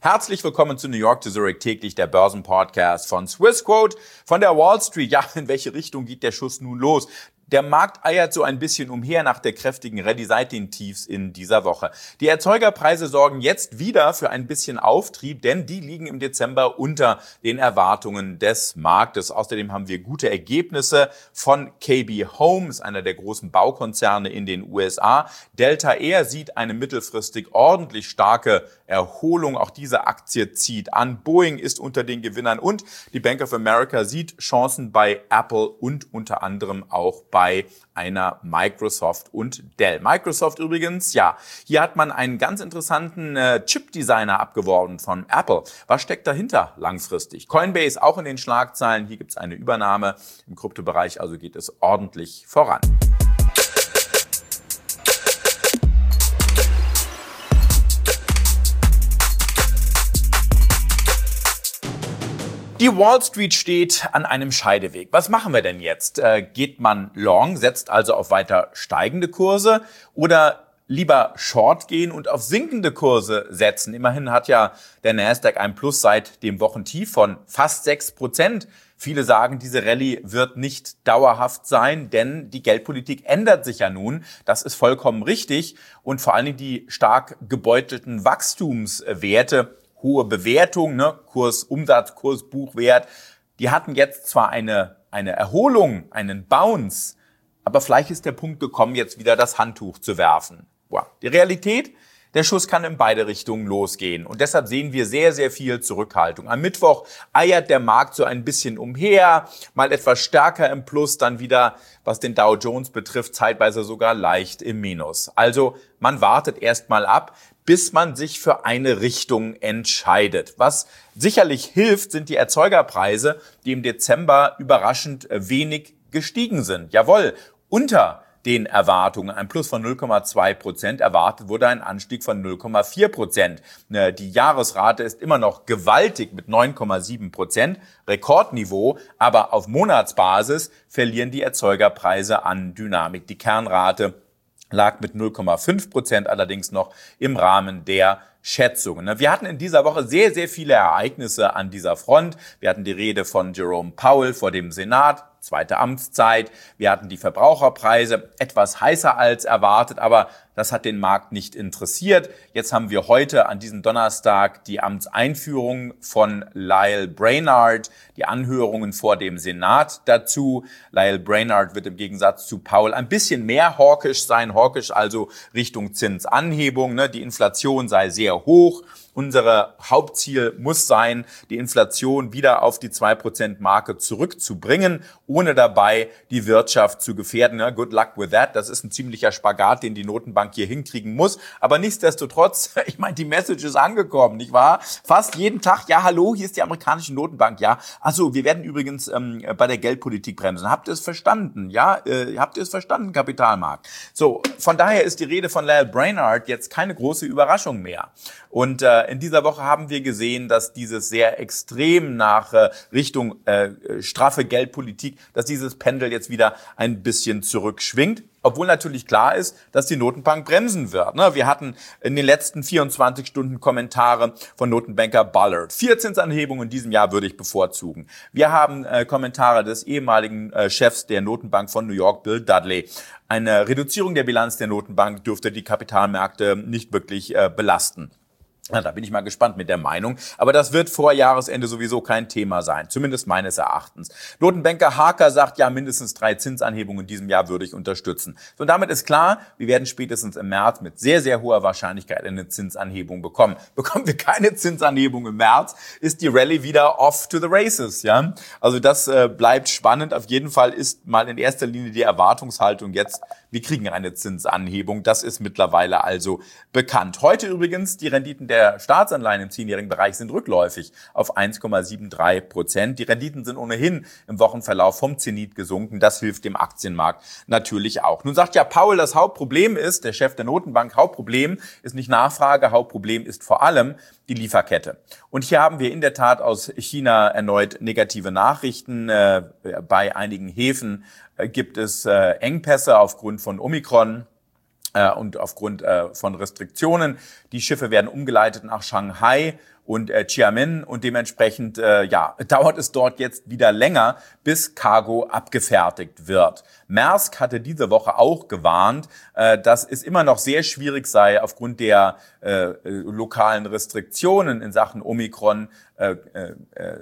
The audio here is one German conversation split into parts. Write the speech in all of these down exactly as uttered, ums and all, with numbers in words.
Herzlich willkommen zu New York to Zurich täglich, der Börsenpodcast von Swissquote, von der Wall Street. Ja, in welche Richtung geht der Schuss nun los? Der Markt eiert so ein bisschen umher nach der kräftigen Rallye seit den Tiefs in dieser Woche. Die Erzeugerpreise sorgen jetzt wieder für ein bisschen Auftrieb, denn die liegen im Dezember unter den Erwartungen des Marktes. Außerdem haben wir gute Ergebnisse von K B Homes, einer der großen Baukonzerne in den U S A. Delta Air sieht eine mittelfristig ordentlich starke Erholung. Auch diese Aktie zieht an. Boeing ist unter den Gewinnern und die Bank of America sieht Chancen bei Apple und unter anderem auch bei einer Microsoft und Dell. Microsoft übrigens, ja, hier hat man einen ganz interessanten äh, Chip-Designer abgeworben von Apple. Was steckt dahinter langfristig? Coinbase auch in den Schlagzeilen. Hier gibt es eine Übernahme im Kryptobereich, also geht es ordentlich voran. Die Wall Street steht an einem Scheideweg. Was machen wir denn jetzt? Äh, geht man long, setzt also auf weiter steigende Kurse oder lieber short gehen und auf sinkende Kurse setzen? Immerhin hat ja der Nasdaq ein Plus seit dem Wochentief von fast sechs Prozent. Viele sagen, diese Rallye wird nicht dauerhaft sein, denn die Geldpolitik ändert sich ja nun. Das ist vollkommen richtig. Und vor allem die stark gebeutelten Wachstumswerte, hohe Bewertung, ne, Kurs, Umsatz, Kurs, Buchwert, die hatten jetzt zwar eine, eine Erholung, einen Bounce, aber vielleicht ist der Punkt gekommen, jetzt wieder das Handtuch zu werfen. Wow. Die Realität, der Schuss kann in beide Richtungen losgehen und deshalb sehen wir sehr, sehr viel Zurückhaltung. Am Mittwoch eiert der Markt so ein bisschen umher, mal etwas stärker im Plus, dann wieder, was den Dow Jones betrifft, zeitweise sogar leicht im Minus. Also man wartet erst mal ab, bis man sich für eine Richtung entscheidet. Was sicherlich hilft, sind die Erzeugerpreise, die im Dezember überraschend wenig gestiegen sind. Jawohl, unter den Erwartungen, ein Plus von null Komma zwei Prozent, erwartet wurde ein Anstieg von null Komma vier Prozent. Die Jahresrate ist immer noch gewaltig mit neun Komma sieben Prozent, Rekordniveau, aber auf Monatsbasis verlieren die Erzeugerpreise an Dynamik. Die Kernrate lag mit null Komma fünf Prozent allerdings noch im Rahmen der Schätzungen. Wir hatten in dieser Woche sehr, sehr viele Ereignisse an dieser Front. Wir hatten die Rede von Jerome Powell vor dem Senat, zweite Amtszeit. Wir hatten die Verbraucherpreise, etwas heißer als erwartet, aber das hat den Markt nicht interessiert. Jetzt haben wir heute an diesem Donnerstag die Amtseinführung von Lael Brainard, die Anhörungen vor dem Senat dazu. Lael Brainard wird im Gegensatz zu Powell ein bisschen mehr hawkisch sein, hawkisch also Richtung Zinsanhebung. Die Inflation sei sehr hoch. Unser Hauptziel muss sein, die Inflation wieder auf die zwei Prozent Marke zurückzubringen, ohne dabei die Wirtschaft zu gefährden. Good luck with that. Das ist ein ziemlicher Spagat, den die Notenbank hier hinkriegen muss. Aber nichtsdestotrotz, ich meine, die Message ist angekommen, nicht wahr? Fast jeden Tag, ja, hallo, hier ist die amerikanische Notenbank, ja. Also, wir werden übrigens ähm, bei der Geldpolitik bremsen. Habt ihr es verstanden? Ja, äh, habt ihr es verstanden, Kapitalmarkt? So, von daher ist die Rede von Lael Brainard jetzt keine große Überraschung mehr. Und äh, in dieser Woche haben wir gesehen, dass dieses sehr extrem nach äh, Richtung äh, straffe Geldpolitik, dass dieses Pendel jetzt wieder ein bisschen zurückschwingt. Obwohl natürlich klar ist, dass die Notenbank bremsen wird. Wir hatten in den letzten vierundzwanzig Stunden Kommentare von Notenbanker Bullard. Vier Zinsanhebungen in diesem Jahr würde ich bevorzugen. Wir haben äh, Kommentare des ehemaligen äh, Chefs der Notenbank von New York, Bill Dudley. Eine Reduzierung der Bilanz der Notenbank dürfte die Kapitalmärkte nicht wirklich äh, belasten. Na, da bin ich mal gespannt mit der Meinung. Aber das wird vor Jahresende sowieso kein Thema sein, zumindest meines Erachtens. Notenbanker Harker sagt, ja, mindestens drei Zinsanhebungen in diesem Jahr würde ich unterstützen. So, und damit ist klar, wir werden spätestens im März mit sehr, sehr hoher Wahrscheinlichkeit eine Zinsanhebung bekommen. Bekommen wir keine Zinsanhebung im März, ist die Rallye wieder off to the races, ja. Also das äh, bleibt spannend. Auf jeden Fall ist mal in erster Linie die Erwartungshaltung jetzt, wir kriegen eine Zinsanhebung. Das ist mittlerweile also bekannt. Heute übrigens die Renditen der Staatsanleihen im zehnjährigen Bereich sind rückläufig auf eins Komma dreiundsiebzig Prozent. Die Renditen sind ohnehin im Wochenverlauf vom Zenit gesunken. Das hilft dem Aktienmarkt natürlich auch. Nun sagt ja Powell, das Hauptproblem ist, der Chef der Notenbank, Hauptproblem ist nicht Nachfrage, Hauptproblem ist vor allem die Lieferkette. Und hier haben wir in der Tat aus China erneut negative Nachrichten. Äh, bei einigen Häfen äh, gibt es äh, Engpässe aufgrund von Omikron äh, und aufgrund äh, von Restriktionen. Die Schiffe werden umgeleitet nach Shanghai und äh, Xiamen und dementsprechend äh, ja, dauert es dort jetzt wieder länger, bis Cargo abgefertigt wird. Maersk hatte diese Woche auch gewarnt, äh, dass es immer noch sehr schwierig sei, aufgrund der äh, lokalen Restriktionen in Sachen Omikron äh, äh,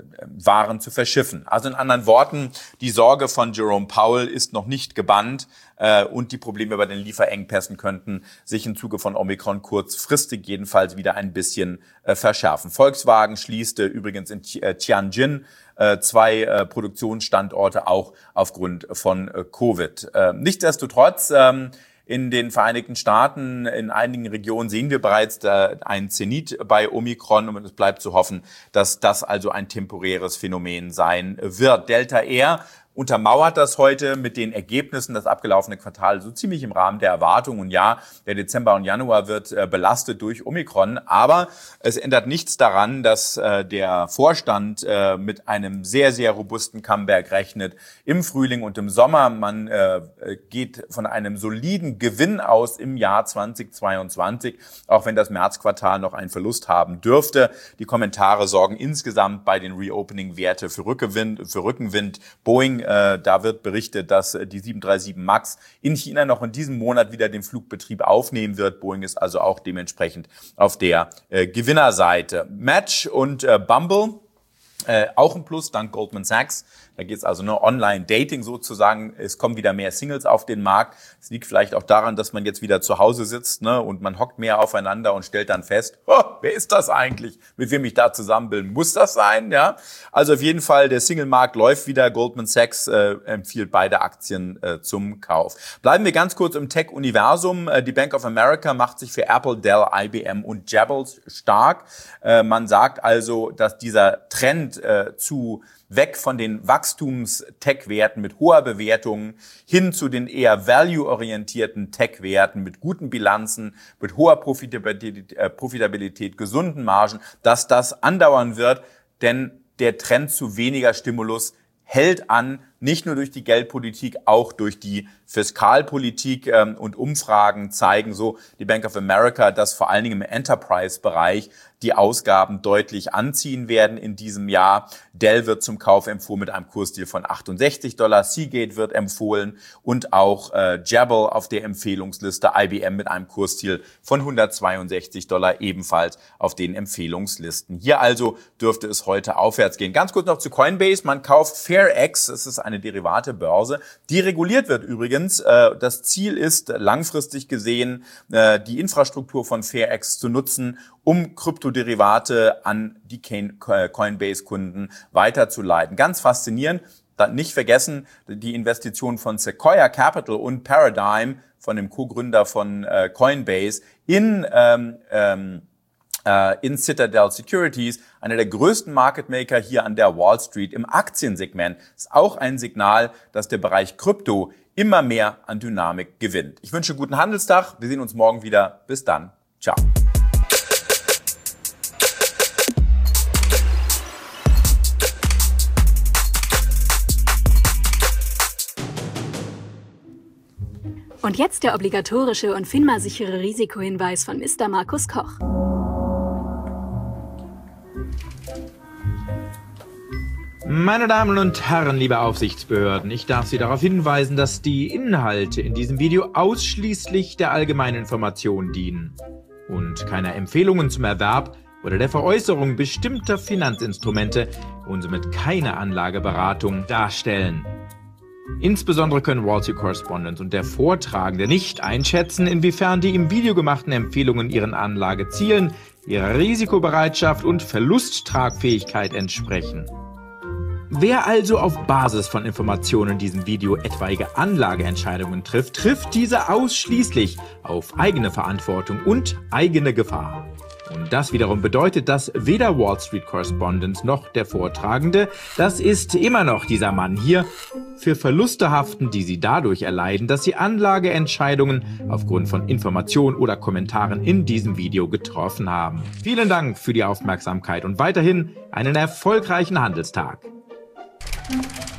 Waren zu verschiffen. Also in anderen Worten, die Sorge von Jerome Powell ist noch nicht gebannt äh, und die Probleme bei den Lieferengpässen könnten sich im Zuge von Omikron kurzfristig jedenfalls wieder ein bisschen äh, verschärfen. Volkswagen schließte übrigens in Tianjin äh, zwei äh, Produktionsstandorte auch aufgrund von äh, Covid. Äh, nichtsdestotrotz, ähm, in den Vereinigten Staaten, in einigen Regionen sehen wir bereits äh, einen Zenit bei Omikron und es bleibt zu hoffen, dass das also ein temporäres Phänomen sein wird. Delta Air untermauert das heute mit den Ergebnissen. Das abgelaufene Quartal so ziemlich im Rahmen der Erwartungen. Und ja, der Dezember und Januar wird äh, belastet durch Omikron. Aber es ändert nichts daran, dass äh, der Vorstand äh, mit einem sehr, sehr robusten Comeback rechnet im Frühling und im Sommer. Man äh, geht von einem soliden Gewinn aus im Jahr zweitausendzweiundzwanzig, auch wenn das Märzquartal noch einen Verlust haben dürfte. Die Kommentare sorgen insgesamt bei den Reopening-Werte für Rückenwind, für Rückenwind. Boeing, da wird berichtet, dass die sieben drei sieben Max in China noch in diesem Monat wieder den Flugbetrieb aufnehmen wird. Boeing ist also auch dementsprechend auf der äh, Gewinnerseite. Match und äh, Bumble, äh, auch ein Plus dank Goldman Sachs. Da geht es also nur Online-Dating sozusagen. Es kommen wieder mehr Singles auf den Markt. Es liegt vielleicht auch daran, dass man jetzt wieder zu Hause sitzt, ne, und man hockt mehr aufeinander und stellt dann fest, oh, wer ist das eigentlich, mit wem ich da zusammen bin? Muss das sein? Ja. Also auf jeden Fall, der Single-Markt läuft wieder. Goldman Sachs äh, empfiehlt beide Aktien äh, zum Kauf. Bleiben wir ganz kurz im Tech-Universum. Äh, die Bank of America macht sich für Apple, Dell, I B M und Jabil stark. Äh, man sagt also, dass dieser Trend äh, zu weg von den Wachstums-Tech-Werten mit hoher Bewertung hin zu den eher value-orientierten Tech-Werten mit guten Bilanzen, mit hoher Profitabilität, äh, Profitabilität, gesunden Margen, dass das andauern wird, denn der Trend zu weniger Stimulus hält an, nicht nur durch die Geldpolitik, auch durch die Fiskalpolitik, ähm, und Umfragen zeigen so, die Bank of America, dass vor allen Dingen im Enterprise-Bereich die Ausgaben deutlich anziehen werden in diesem Jahr. Dell wird zum Kauf empfohlen mit einem Kursdeal von achtundsechzig Dollar, Seagate wird empfohlen und auch äh, Jabil auf der Empfehlungsliste, I B M mit einem Kursdeal von hundertzweiundsechzig Dollar ebenfalls auf den Empfehlungslisten. Hier also dürfte es heute aufwärts gehen. Ganz kurz noch zu Coinbase, man kauft FairX, das ist eine Derivate-Börse, die reguliert wird übrigens. Äh, das Ziel ist langfristig gesehen, äh, die Infrastruktur von FairX zu nutzen, um Kryptoderivate an die Coinbase-Kunden weiterzuleiten. Ganz faszinierend. Dann nicht vergessen, die Investition von Sequoia Capital und Paradigm, von dem Co-Gründer von äh, Coinbase, in ähm, ähm, in Citadel Securities, einer der größten Market Maker hier an der Wall Street im Aktiensegment. Das ist auch ein Signal, dass der Bereich Krypto immer mehr an Dynamik gewinnt. Ich wünsche einen guten Handelstag. Wir sehen uns morgen wieder. Bis dann. Ciao. Und jetzt der obligatorische und FINMA-sichere Risikohinweis von Mister Markus Koch. Meine Damen und Herren, liebe Aufsichtsbehörden, ich darf Sie darauf hinweisen, dass die Inhalte in diesem Video ausschließlich der allgemeinen Information dienen und keine Empfehlungen zum Erwerb oder der Veräußerung bestimmter Finanzinstrumente und somit keine Anlageberatung darstellen. Insbesondere können Wall Street Correspondent und der Vortragende nicht einschätzen, inwiefern die im Video gemachten Empfehlungen ihren Anlagezielen, ihrer Risikobereitschaft und Verlusttragfähigkeit entsprechen. Wer also auf Basis von Informationen in diesem Video etwaige Anlageentscheidungen trifft, trifft diese ausschließlich auf eigene Verantwortung und eigene Gefahr. Und das wiederum bedeutet, dass weder Wall Street Correspondent noch der Vortragende, das ist immer noch dieser Mann hier, für Verluste haften, die sie dadurch erleiden, dass sie Anlageentscheidungen aufgrund von Informationen oder Kommentaren in diesem Video getroffen haben. Vielen Dank für die Aufmerksamkeit und weiterhin einen erfolgreichen Handelstag. Thank you.